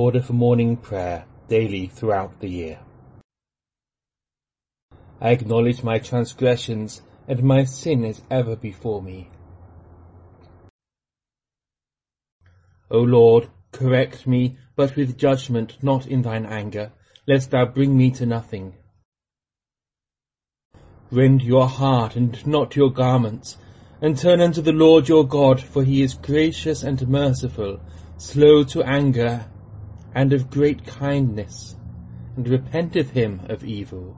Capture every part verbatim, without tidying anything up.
order for morning prayer daily throughout the year. I acknowledge my transgressions, and my sin is ever before me. O Lord, correct me, but with judgment, not in thine anger, lest thou bring me to nothing. Rend your heart and not your garments, and turn unto the Lord your God, for he is gracious and merciful, slow to anger, and of great kindness, and repenteth him of evil.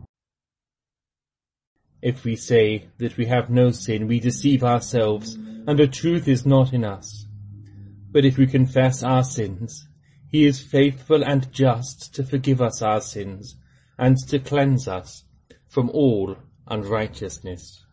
If we say that we have no sin, we deceive ourselves, and the truth is not in us. But if we confess our sins, he is faithful and just to forgive us our sins, and to cleanse us from all unrighteousness.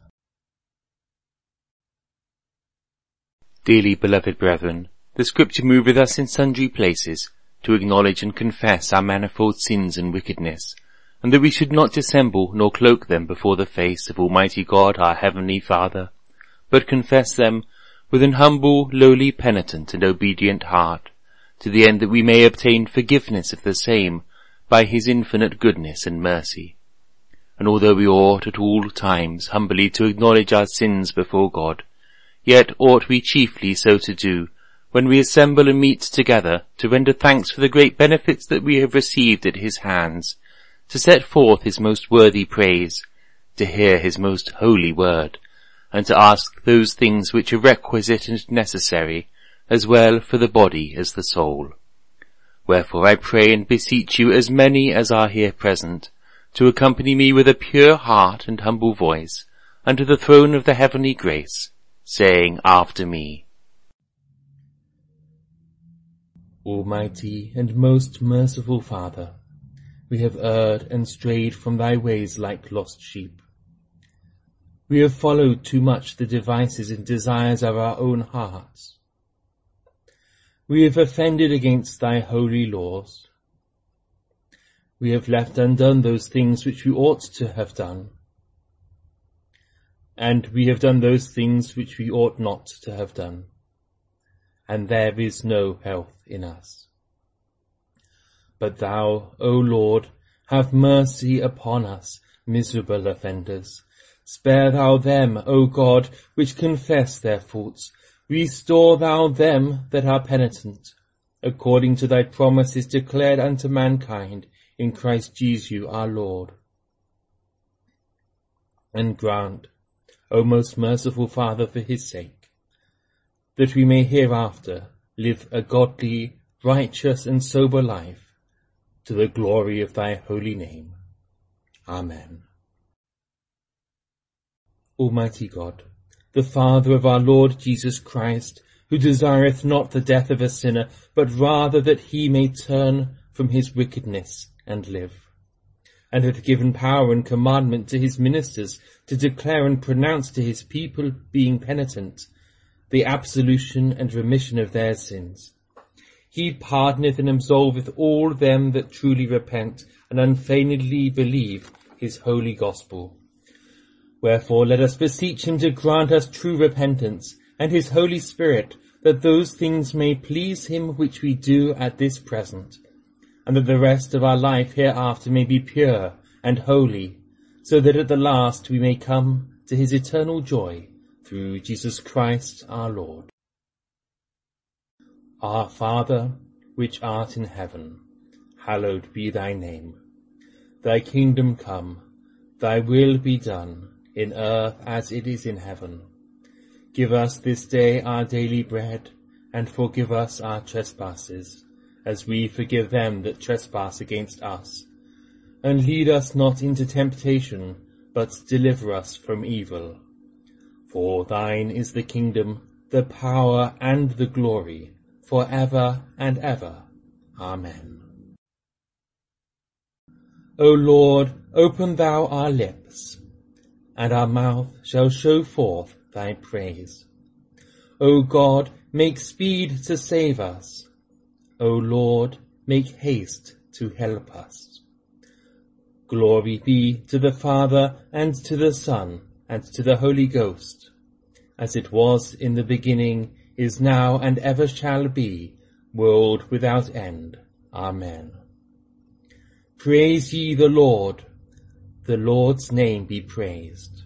Dearly beloved brethren, the Scripture moveth us in sundry places to acknowledge and confess our manifold sins and wickedness, and that we should not dissemble nor cloak them before the face of Almighty God our Heavenly Father, but confess them with an humble, lowly, penitent, and obedient heart, to the end that we may obtain forgiveness of the same by his infinite goodness and mercy. And although we ought at all times humbly to acknowledge our sins before God, yet ought we chiefly so to do when we assemble and meet together to render thanks for the great benefits that we have received at his hands, to set forth his most worthy praise, to hear his most holy word, and to ask those things which are requisite and necessary, as well for the body as the soul. Wherefore I pray and beseech you, as many as are here present, to accompany me with a pure heart and humble voice unto the throne of the heavenly grace, saying after me, Almighty and most merciful Father, we have erred and strayed from thy ways like lost sheep. We have followed too much the devices and desires of our own hearts. We have offended against thy holy laws. We have left undone those things which we ought to have done. And we have done those things which we ought not to have done. And there is no health in us. But thou, O Lord, have mercy upon us, miserable offenders. Spare thou them, O God, which confess their faults. Restore thou them that are penitent, according to thy promises declared unto mankind in Christ Jesus our Lord. And grant, O most merciful Father, for his sake, that we may hereafter live a godly, righteous, and sober life, to the glory of thy holy name. Amen. Almighty God, the Father of our Lord Jesus Christ, who desireth not the death of a sinner, but rather that he may turn from his wickedness and live, and hath given power and commandment to his ministers to declare and pronounce to his people, being penitent, the absolution and remission of their sins. He pardoneth and absolveth all them that truly repent and unfeignedly believe his holy gospel. Wherefore let us beseech him to grant us true repentance, and his Holy Spirit, that those things may please him which we do at this present, and that the rest of our life hereafter may be pure and holy, so that at the last we may come to his eternal joy, through Jesus Christ our Lord. Our Father, which art in heaven, hallowed be thy name. Thy kingdom come, thy will be done, in earth as it is in heaven. Give us this day our daily bread, and forgive us our trespasses, as we forgive them that trespass against us. And lead us not into temptation, but deliver us from evil. For thine is the kingdom, the power, and the glory, for ever and ever. Amen. O Lord, open thou our lips, and our mouth shall show forth thy praise. O God, make speed to save us. O Lord, make haste to help us. Glory be to the Father, and to the Son, and to the Holy Ghost, as it was in the beginning, is now, and ever shall be, world without end. Amen. Praise ye the Lord. The Lord's name be praised.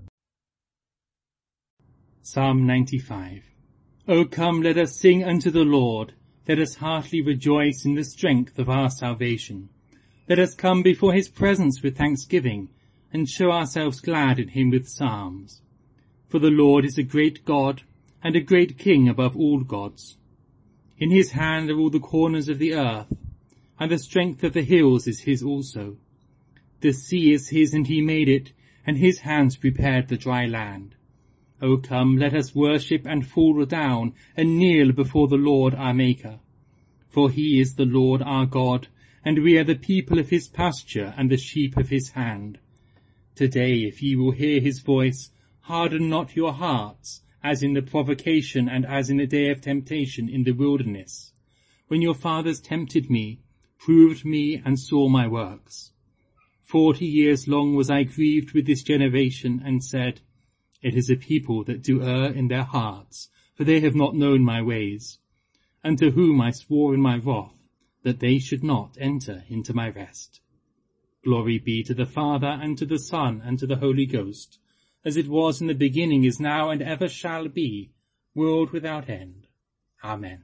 Psalm ninety-five. O come, let us sing unto the Lord. Let us heartily rejoice in the strength of our salvation. Let us come before his presence with thanksgiving, and show ourselves glad in him with psalms. For the Lord is a great God, and a great King above all gods. In his hand are all the corners of the earth, and the strength of the hills is his also. The sea is his, and he made it, and his hands prepared the dry land. O come, let us worship and fall down, and kneel before the Lord our Maker. For he is the Lord our God, and we are the people of his pasture, and the sheep of his hand. Today, if ye will hear his voice, harden not your hearts, as in the provocation and as in the day of temptation in the wilderness, when your fathers tempted me, proved me, and saw my works. Forty years long was I grieved with this generation, and said, It is a people that do err in their hearts, for they have not known my ways, unto whom I swore in my wrath, that they should not enter into my rest. Glory be to the Father, and to the Son, and to the Holy Ghost, as it was in the beginning, is now, and ever shall be, world without end. Amen.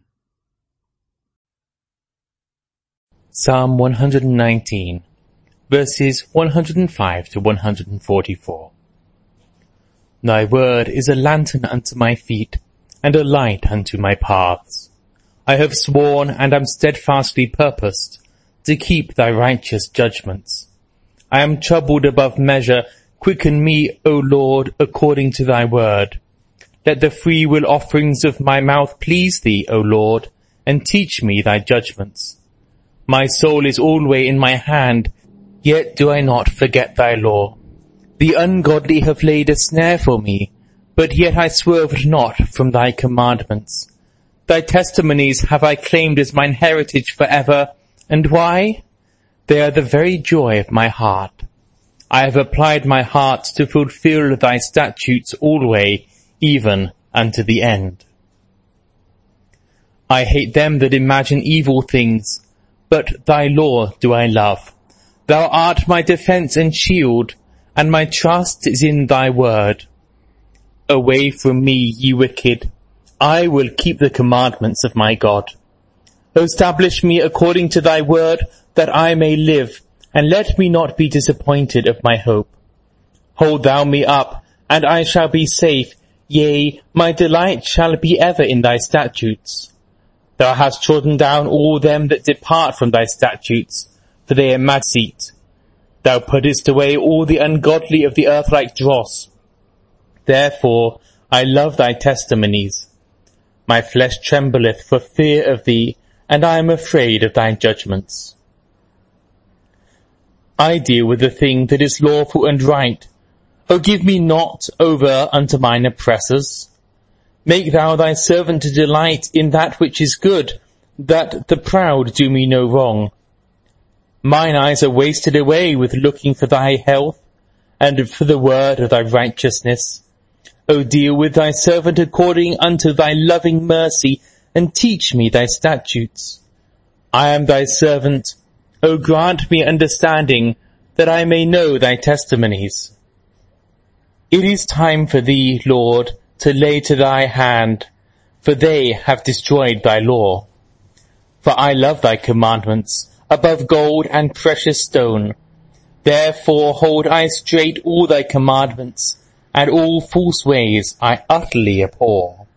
Psalm one hundred nineteen, verses one hundred five to one hundred forty-four. Thy word is a lantern unto my feet, and a light unto my paths. I have sworn, and am steadfastly purposed, to keep thy righteous judgments. I am troubled above measure. Quicken me, O Lord, according to thy word. Let the freewill offerings of my mouth please thee, O Lord, and teach me thy judgments. My soul is alway in my hand, yet do I not forget thy law. The ungodly have laid a snare for me, but yet I swerved not from thy commandments. Thy testimonies have I claimed as mine heritage for ever. And why? They are the very joy of my heart. I have applied my heart to fulfill thy statutes alway, even unto the end. I hate them that imagine evil things, but thy law do I love. Thou art my defence and shield, and my trust is in thy word. Away from me, ye wicked. I will keep the commandments of my God. Establish me according to thy word, that I may live, and let me not be disappointed of my hope. Hold thou me up, and I shall be safe. Yea, my delight shall be ever in thy statutes. Thou hast trodden down all them that depart from thy statutes, for they are mad deceit. Thou puttest away all the ungodly of the earth like dross. Therefore I love thy testimonies. My flesh trembleth for fear of thee, and I am afraid of thy judgments. I deal with the thing that is lawful and right. O give me not over unto mine oppressors. Make thou thy servant to delight in that which is good, that the proud do me no wrong. Mine eyes are wasted away with looking for thy health, and for the word of thy righteousness. O deal with thy servant according unto thy loving mercy, and teach me thy statutes. I am thy servant. O grant me understanding, that I may know thy testimonies. It is time for thee, Lord, to lay to thy hand, for they have destroyed thy law. For I love thy commandments above gold and precious stone. Therefore hold I straight all thy commandments, and all false ways I utterly abhor.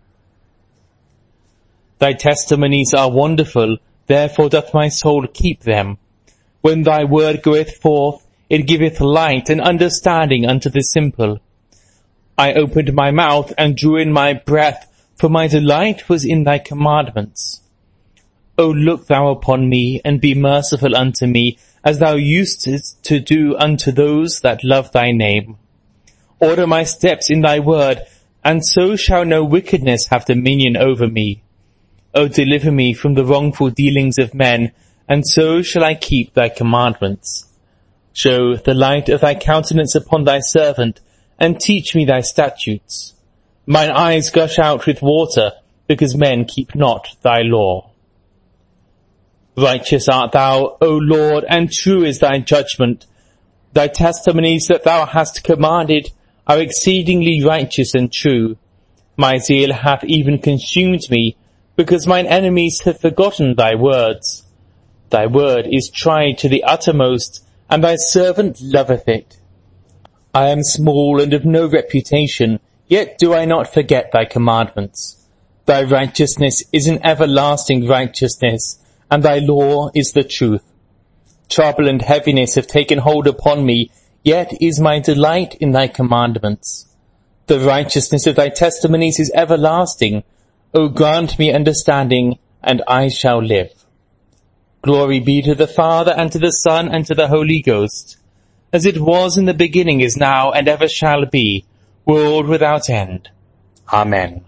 Thy testimonies are wonderful, therefore doth my soul keep them. When thy word goeth forth, it giveth light and understanding unto the simple. I opened my mouth and drew in my breath, for my delight was in thy commandments. O look thou upon me, and be merciful unto me, as thou usest to do unto those that love thy name. Order my steps in thy word, and so shall no wickedness have dominion over me. O deliver me from the wrongful dealings of men, and so shall I keep thy commandments. Show the light of thy countenance upon thy servant, and teach me thy statutes. Mine eyes gush out with water, because men keep not thy law. Righteous art thou, O Lord, and true is thy judgment. Thy testimonies that thou hast commanded are exceedingly righteous and true. My zeal hath even consumed me, because mine enemies have forgotten thy words. Thy word is tried to the uttermost, and thy servant loveth it. I am small and of no reputation, yet do I not forget thy commandments. Thy righteousness is an everlasting righteousness, and thy law is the truth. Trouble and heaviness have taken hold upon me, yet is my delight in thy commandments. The righteousness of thy testimonies is everlasting. O grant me understanding, and I shall live. Glory be to the Father, and to the Son, and to the Holy Ghost, as it was in the beginning, is now, and ever shall be, world without end. Amen.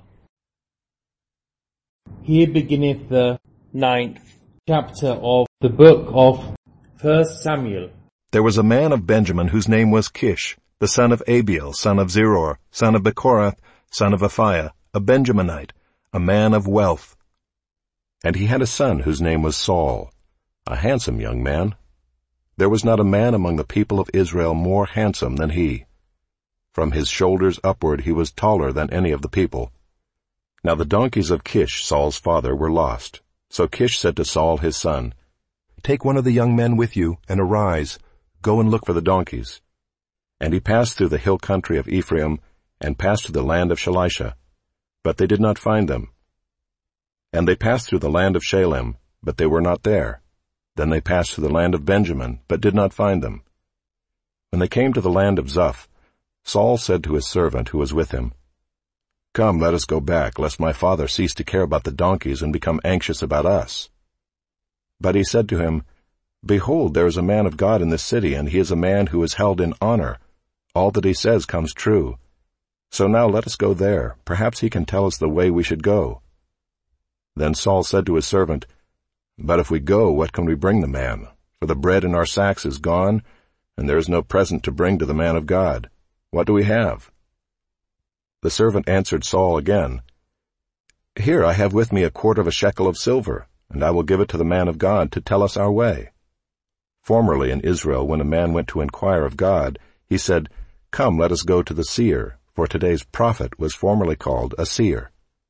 Here beginneth the ninth chapter of the book of First Samuel. There was a man of Benjamin whose name was Kish, the son of Abiel, son of Zeror, son of Bechorath, son of Aphiah, a Benjaminite, a man of wealth. And he had a son whose name was Saul, a handsome young man. There was not a man among the people of Israel more handsome than he. From his shoulders upward he was taller than any of the people. Now the donkeys of Kish, Saul's father, were lost. So Kish said to Saul his son, Take one of the young men with you, and arise, go and look for the donkeys. And he passed through the hill country of Ephraim, and passed to the land of Shalisha. But they did not find them. And they passed through the land of Shalem, but they were not there. Then they passed through the land of Benjamin, but did not find them. When they came to the land of Zuph, Saul said to his servant who was with him, Come, let us go back, lest my father cease to care about the donkeys and become anxious about us. But he said to him, Behold, there is a man of God in this city, and he is a man who is held in honor. All that he says comes true. So now let us go there. Perhaps he can tell us the way we should go. Then Saul said to his servant, But if we go, what can we bring the man? For the bread in our sacks is gone, and there is no present to bring to the man of God. What do we have? The servant answered Saul again, Here I have with me a quart of a shekel of silver, and I will give it to the man of God to tell us our way. Formerly in Israel, when a man went to inquire of God, he said, Come, let us go to the seer, for today's prophet was formerly called a seer.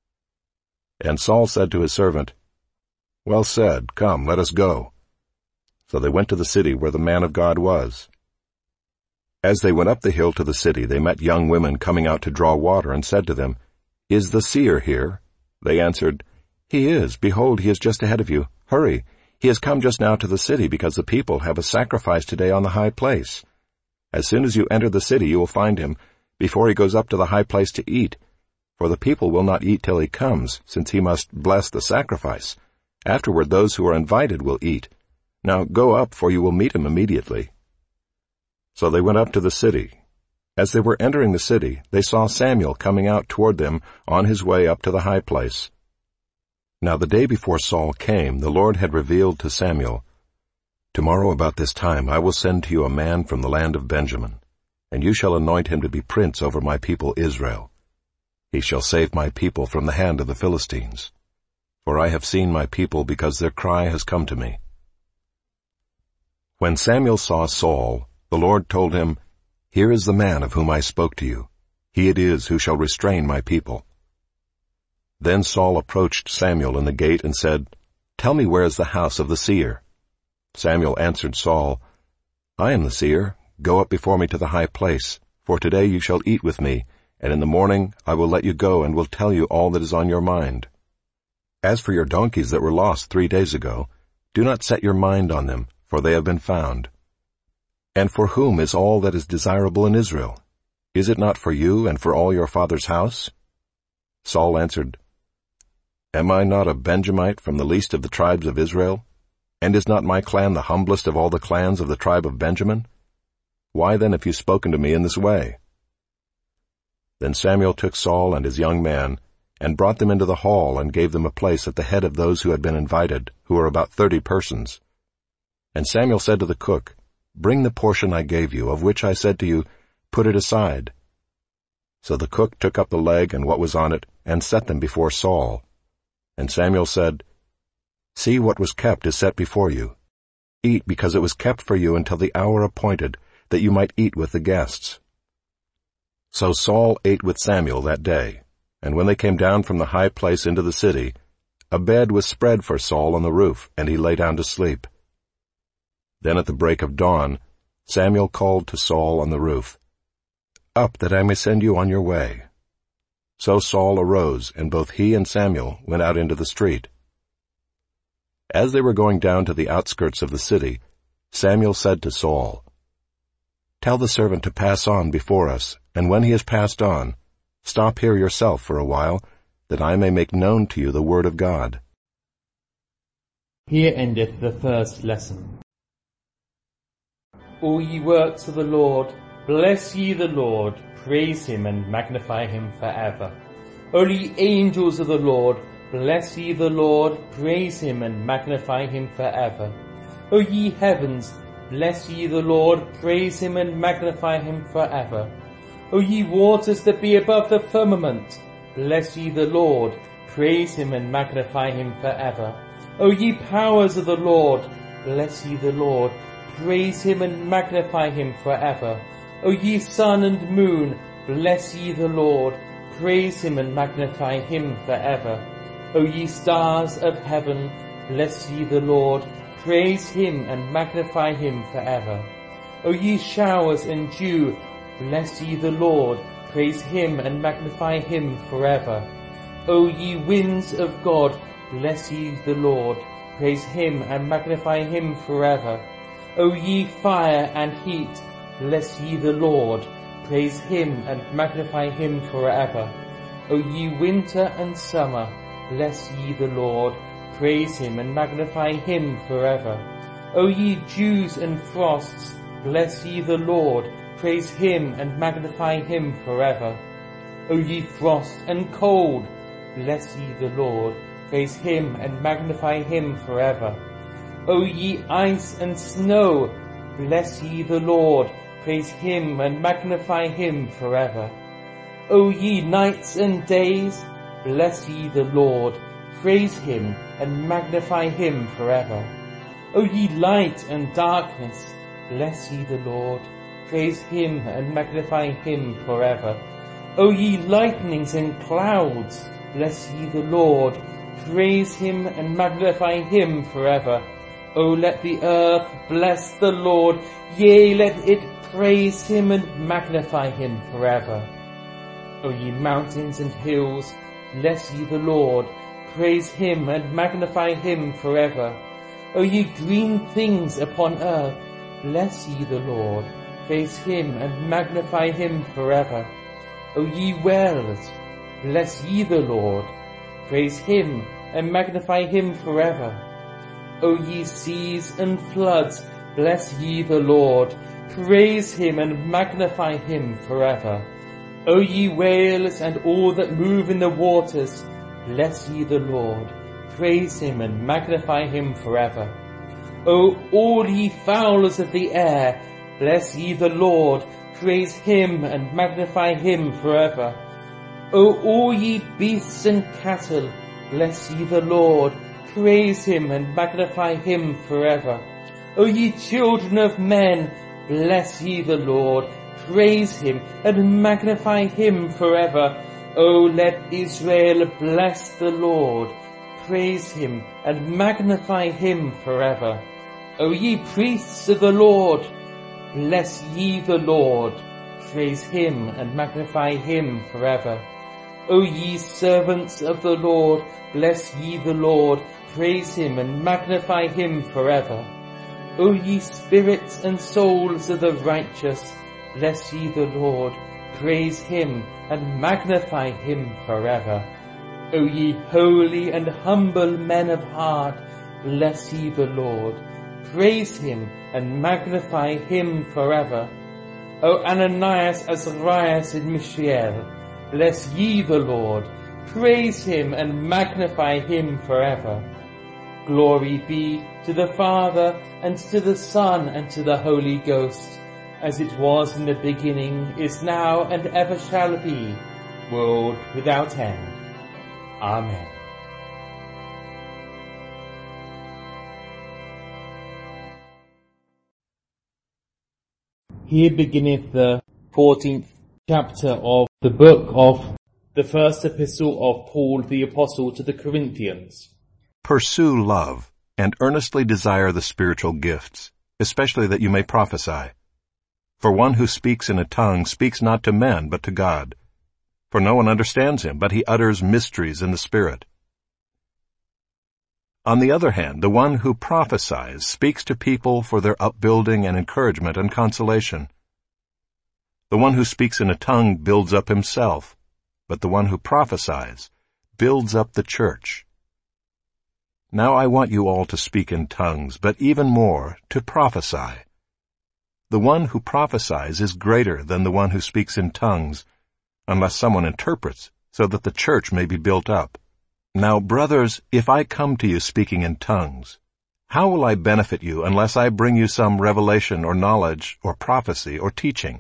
And Saul said to his servant, Well said, come, let us go. So they went to the city where the man of God was. As they went up the hill to the city, they met young women coming out to draw water, and said to them, Is the seer here? They answered, He is. Behold, he is just ahead of you. Hurry, he has come just now to the city, because the people have a sacrifice today on the high place. As soon as you enter the city, you will find him, before he goes up to the high place to eat. For the people will not eat till he comes, since he must bless the sacrifice. Afterward those who are invited will eat. Now go up, for you will meet him immediately. So they went up to the city. As they were entering the city, they saw Samuel coming out toward them on his way up to the high place. Now the day before Saul came, the Lord had revealed to Samuel, Tomorrow about this time I will send to you a man from the land of Benjamin, and you shall anoint him to be prince over my people Israel. He shall save my people from the hand of the Philistines. For I have seen my people because their cry has come to me. When Samuel saw Saul, the Lord told him, Here is the man of whom I spoke to you. He it is who shall restrain my people. Then Saul approached Samuel in the gate and said, Tell me where is the house of the seer? Samuel answered Saul, I am the seer. Go up before me to the high place, for today you shall eat with me, and in the morning I will let you go and will tell you all that is on your mind. As for your donkeys that were lost three days ago, do not set your mind on them, for they have been found. And for whom is all that is desirable in Israel? Is it not for you and for all your father's house? Saul answered, Am I not a Benjamite from the least of the tribes of Israel? And is not my clan the humblest of all the clans of the tribe of Benjamin? Why then have you spoken to me in this way? Then Samuel took Saul and his young man, and brought them into the hall, and gave them a place at the head of those who had been invited, who were about thirty persons. And Samuel said to the cook, Bring the portion I gave you, of which I said to you, Put it aside. So the cook took up the leg and what was on it, and set them before Saul. And Samuel said, See, what was kept is set before you. Eat, because it was kept for you until the hour appointed, that you might eat with the guests." So Saul ate with Samuel that day, and when they came down from the high place into the city, a bed was spread for Saul on the roof, and he lay down to sleep. Then at the break of dawn, Samuel called to Saul on the roof, "Up, that I may send you on your way." So Saul arose, and both he and Samuel went out into the street. As they were going down to the outskirts of the city, Samuel said to Saul, "Tell the servant to pass on before us, and when he has passed on, stop here yourself for a while, that I may make known to you the word of God." Here endeth the first lesson. All ye works of the Lord, bless ye the Lord, praise him and magnify him for ever. O ye angels of the Lord, bless ye the Lord, praise him and magnify him for ever. O ye heavens, bless ye the Lord, praise him and magnify him for ever. O ye waters that be above the firmament, bless ye the Lord, praise him and magnify him for ever. O ye powers of the Lord, bless ye the Lord, praise him and magnify him for ever. O ye sun and moon, bless ye the Lord, praise him and magnify him for ever. O ye stars of heaven, bless ye the Lord, praise him and magnify him for ever. O ye showers and dew, bless ye the Lord, praise him and magnify him forever. O ye winds of God, bless ye the Lord, praise him and magnify him forever. O ye fire and heat, bless ye the Lord, praise him and magnify him forever. O ye winter and summer, bless ye the Lord, praise him and magnify him forever. O ye dews and frosts, bless ye the Lord, praise him and magnify him forever. O ye frost and cold, bless ye the Lord, praise him and magnify him forever. O ye ice and snow, bless ye the Lord, praise him and magnify him forever. O ye nights and days, bless ye the Lord, praise him and magnify him forever. O ye light and darkness, bless ye the Lord, praise him and magnify him forever. O ye lightnings and clouds, bless ye the Lord, praise him and magnify him forever. O let the earth bless the Lord, yea, let it praise him and magnify him forever. O ye mountains and hills, bless ye the Lord, praise him and magnify him forever. O ye green things upon earth, bless ye the Lord, praise him and magnify him forever. O ye wells, bless ye the Lord, praise him and magnify him forever. O ye seas and floods, bless ye the Lord, praise him and magnify him forever. O ye whales and all that move in the waters, bless ye the Lord, praise him and magnify him forever. O all ye fowlers of the air, bless ye the Lord, praise him and magnify him forever. O all ye beasts and cattle, bless ye the Lord, praise him and magnify him forever. O ye children of men, bless ye the Lord, praise him and magnify him forever. O let Israel bless the Lord, praise him and magnify him forever. O ye priests of the Lord, bless ye the Lord, praise him and magnify him forever. O ye servants of the Lord, bless ye the Lord, praise him and magnify him forever. O ye spirits and souls of the righteous, bless ye the Lord, praise him and magnify him forever. O ye holy and humble men of heart, bless ye the Lord, praise him and magnify him forever. O Ananias, Azarias, and Mishael, bless ye the Lord, praise him and magnify him forever. Glory be to the Father, and to the Son, and to the Holy Ghost, as it was in the beginning, is now, and ever shall be, world without end. Amen. Here beginneth the fourteenth chapter of the book of the first epistle of Paul the Apostle to the Corinthians. Pursue love, and earnestly desire the spiritual gifts, especially that you may prophesy. For one who speaks in a tongue speaks not to men, but to God. For no one understands him, but he utters mysteries in the Spirit. On the other hand, the one who prophesies speaks to people for their upbuilding and encouragement and consolation. The one who speaks in a tongue builds up himself, but the one who prophesies builds up the church. Now I want you all to speak in tongues, but even more, to prophesy. The one who prophesies is greater than the one who speaks in tongues, unless someone interprets, so that the church may be built up. Now, brothers, if I come to you speaking in tongues, how will I benefit you unless I bring you some revelation or knowledge or prophecy or teaching?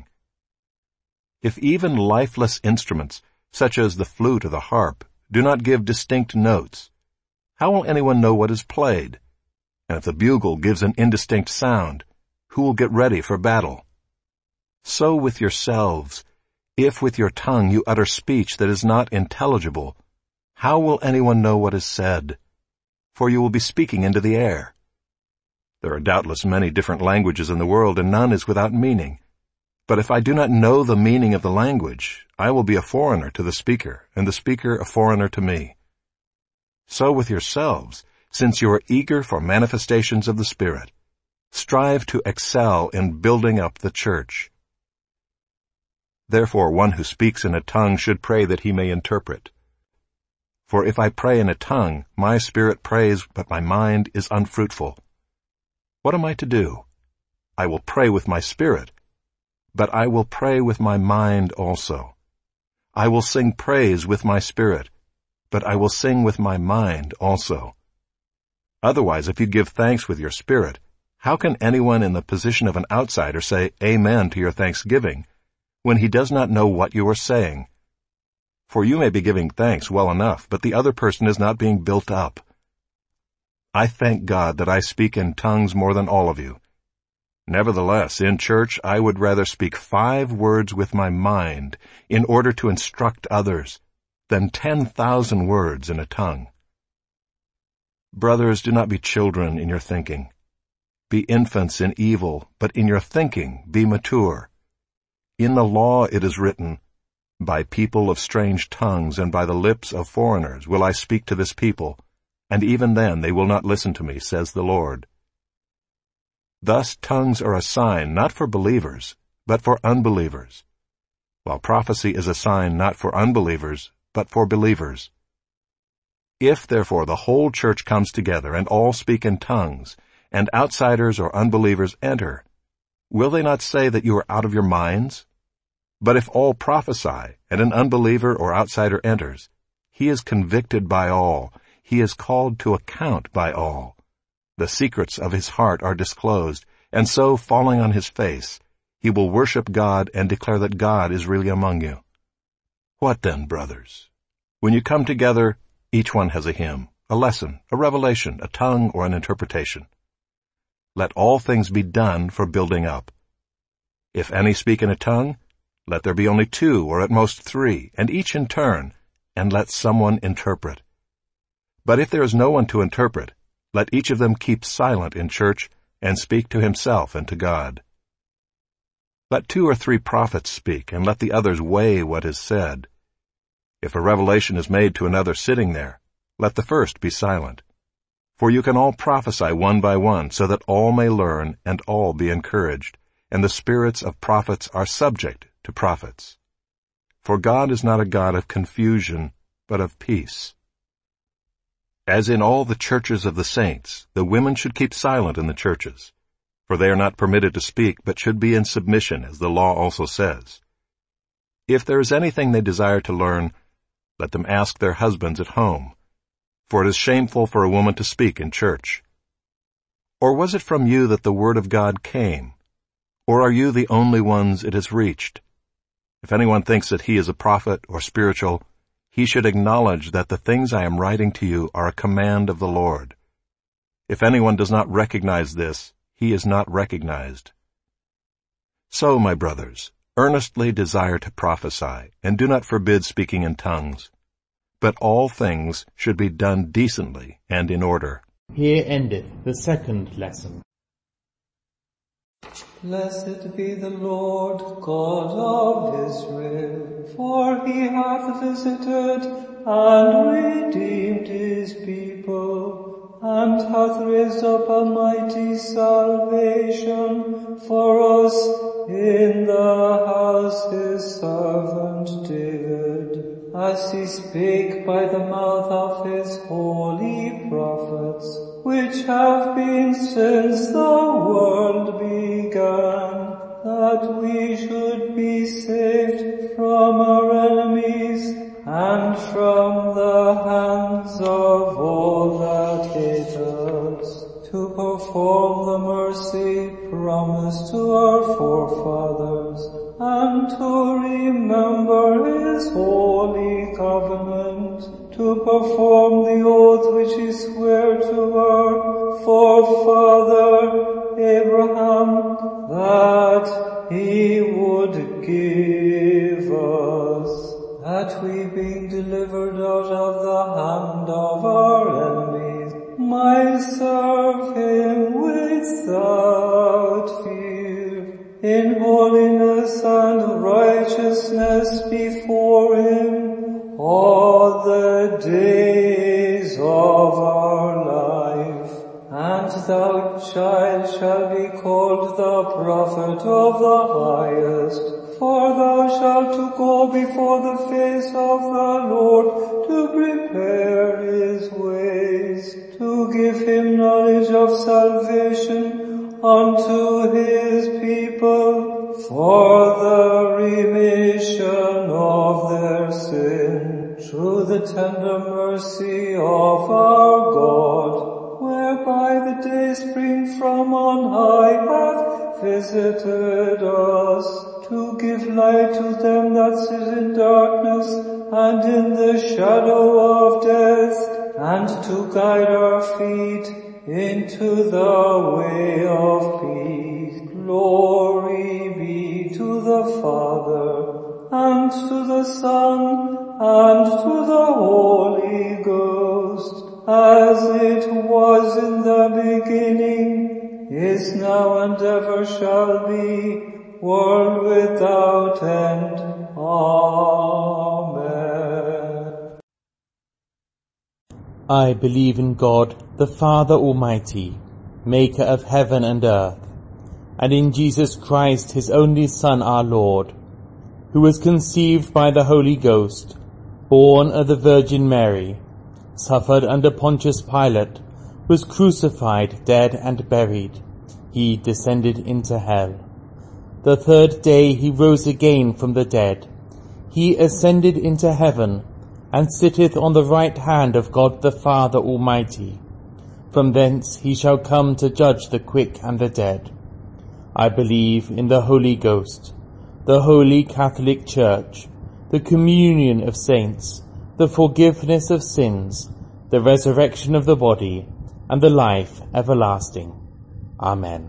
If even lifeless instruments, such as the flute or the harp, do not give distinct notes, how will anyone know what is played? And if the bugle gives an indistinct sound, who will get ready for battle? So with yourselves, if with your tongue you utter speech that is not intelligible, how will anyone know what is said? For you will be speaking into the air. There are doubtless many different languages in the world, and none is without meaning. But if I do not know the meaning of the language, I will be a foreigner to the speaker, and the speaker a foreigner to me. So with yourselves, since you are eager for manifestations of the Spirit, strive to excel in building up the church. Therefore one who speaks in a tongue should pray that he may interpret. For if I pray in a tongue, my spirit prays, but my mind is unfruitful. What am I to do? I will pray with my spirit, but I will pray with my mind also. I will sing praise with my spirit, but I will sing with my mind also. Otherwise, if you give thanks with your spirit, how can anyone in the position of an outsider say amen to your thanksgiving, when he does not know what you are saying? For you may be giving thanks well enough, but the other person is not being built up. I thank God that I speak in tongues more than all of you. Nevertheless, in church I would rather speak five words with my mind in order to instruct others than ten thousand words in a tongue. Brothers, do not be children in your thinking. Be infants in evil, but in your thinking be mature. In the law it is written, by people of strange tongues and by the lips of foreigners will I speak to this people, and even then they will not listen to me, says the Lord. Thus tongues are a sign not for believers, but for unbelievers, while prophecy is a sign not for unbelievers, but for believers. If, therefore, the whole church comes together and all speak in tongues, and outsiders or unbelievers enter, will they not say that you are out of your minds? But if all prophesy, and an unbeliever or outsider enters, he is convicted by all, he is called to account by all. The secrets of his heart are disclosed, and so, falling on his face, he will worship God and declare that God is really among you. What then, brothers? When you come together, each one has a hymn, a lesson, a revelation, a tongue, or an interpretation. Let all things be done for building up. If any speak in a tongue, let there be only two or at most three, and each in turn, and let someone interpret. But if there is no one to interpret, let each of them keep silent in church and speak to himself and to God. Let two or three prophets speak, and let the others weigh what is said. If a revelation is made to another sitting there, let the first be silent. For you can all prophesy one by one, so that all may learn and all be encouraged, and the spirits of prophets are subject to prophets. For God is not a God of confusion, but of peace. As in all the churches of the saints, the women should keep silent in the churches, for they are not permitted to speak, but should be in submission, as the law also says. If there is anything they desire to learn, let them ask their husbands at home, for it is shameful for a woman to speak in church. Or was it from you that the word of God came? Or are you the only ones it has reached? If anyone thinks that he is a prophet or spiritual, he should acknowledge that the things I am writing to you are a command of the Lord. If anyone does not recognize this, he is not recognized. So, my brothers, earnestly desire to prophesy, and do not forbid speaking in tongues. But all things should be done decently and in order. Here endeth the second lesson. Blessed be the Lord God of Israel, for he hath visited and redeemed his people, and hath raised up a mighty salvation for us in the house his servant David, as he spake by the mouth of his holy prophets, which have been since the world began, that we should be saved from our enemies and from the hands of all that hate us, to perform the mercy promised to our forefathers, and to remember his holy covenant, to perform the oath which he sware to our forefather Abraham, that he would give us, that we being delivered out of the hand of our enemies, might serve him without fear, in holiness and righteousness before him all the days of our life. And thou, child, shalt be called the prophet of the highest, for thou shalt to go before the face of the Lord, to prepare his ways, to give him knowledge of salvation unto his people, for the remission of their sin, through the tender mercy of our God, whereby the day spring from on high hath visited us, to give light to them that sit in darkness and in the shadow of death, and to guide our feet into the way of peace. Glory be to the Father, and to the Son, and to the Holy Ghost, as it was in the beginning, is now, and ever shall be, world without end. Amen. I believe in God, the Father Almighty, maker of heaven and earth, and in Jesus Christ, his only Son, our Lord, who was conceived by the Holy Ghost, born of the Virgin Mary, suffered under Pontius Pilate, was crucified, dead, and buried. He descended into hell. The third day he rose again from the dead. He ascended into heaven, and sitteth on the right hand of God the Father Almighty. From thence he shall come to judge the quick and the dead. I believe in the Holy Ghost, the Holy Catholic Church, the communion of saints, the forgiveness of sins, the resurrection of the body, and the life everlasting. Amen.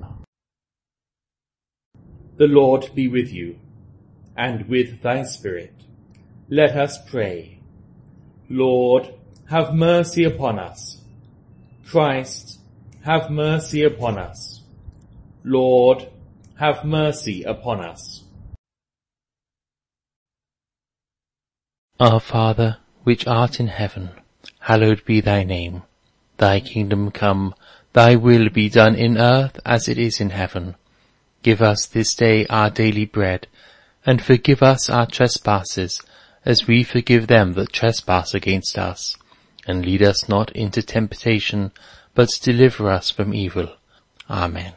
The Lord be with you, and with thy spirit. Let us pray. Lord, have mercy upon us. Christ, have mercy upon us. Lord, have mercy upon us. Our Father, which art in heaven, hallowed be thy name. Thy kingdom come, thy will be done in earth as it is in heaven. Give us this day our daily bread, and forgive us our trespasses, as we forgive them that trespass against us. And lead us not into temptation, but deliver us from evil. Amen.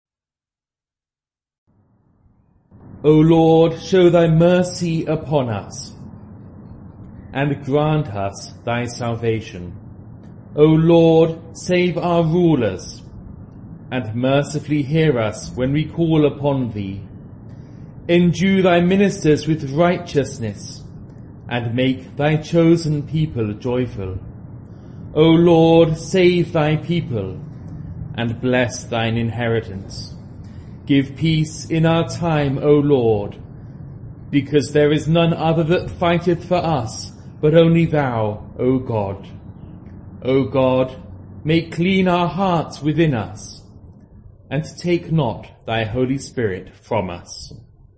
O Lord, show thy mercy upon us, and grant us thy salvation. O Lord, save our rulers, and mercifully hear us when we call upon thee. Endue thy ministers with righteousness, and make thy chosen people joyful. O Lord, save thy people, and bless thine inheritance. Give peace in our time, O Lord, because there is none other that fighteth for us, but only thou, O God. O God, make clean our hearts within us, and take not thy Holy Spirit from us.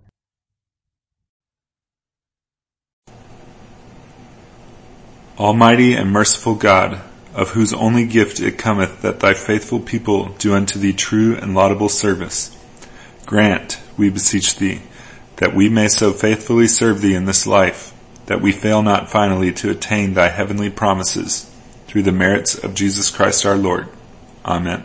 Almighty and merciful God, of whose only gift it cometh that thy faithful people do unto thee true and laudable service, grant, we beseech thee, that we may so faithfully serve thee in this life, that we fail not finally to attain thy heavenly promises, through the merits of Jesus Christ our Lord. Amen.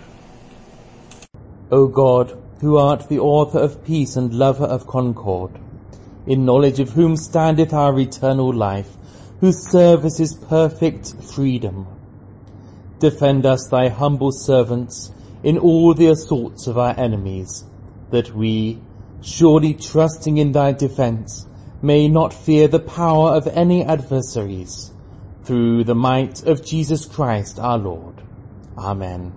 O God, who art the author of peace and lover of concord, in knowledge of whom standeth our eternal life, whose service is perfect freedom, defend us, thy humble servants, in all the assaults of our enemies, that we, surely trusting in thy defence, may not fear the power of any adversaries, through the might of Jesus Christ our Lord. Amen.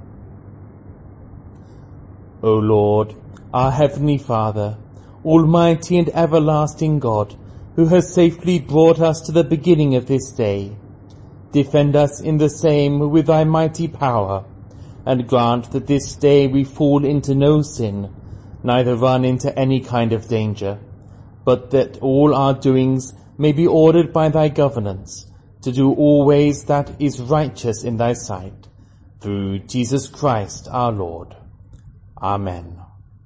O Lord, our heavenly Father, almighty and everlasting God, who has safely brought us to the beginning of this day, defend us in the same with thy mighty power, and grant that this day we fall into no sin, neither run into any kind of danger, but that all our doings may be ordered by thy governance, to do always that is righteous in thy sight, through Jesus Christ our Lord. Amen.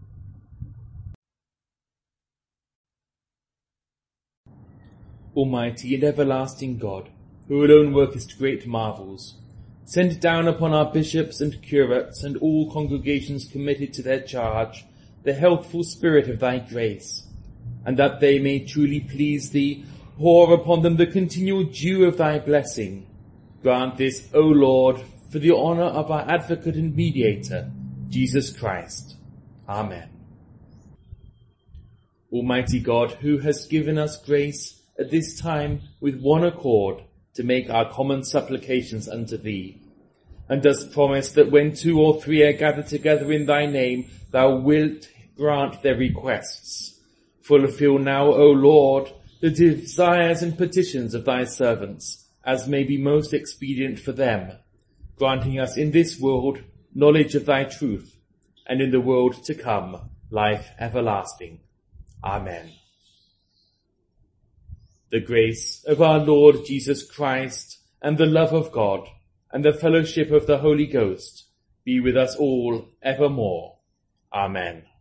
Almighty and everlasting God, who alone workest great marvels, send down upon our bishops and curates and all congregations committed to their charge the healthful spirit of thy grace, and that they may truly please thee, pour upon them the continual dew of thy blessing. Grant this, O Lord, for the honour of our advocate and mediator, Jesus Christ. Amen. Almighty God, who hast given us grace at this time with one accord to make our common supplications unto thee, and dost promise that when two or three are gathered together in thy name, thou wilt grant their requests. Fulfill now, O Lord, the desires and petitions of thy servants, as may be most expedient for them, granting us in this world knowledge of thy truth, and in the world to come life everlasting. Amen. The grace of our Lord Jesus Christ, and the love of God, and the fellowship of the Holy Ghost be with us all evermore. Amen.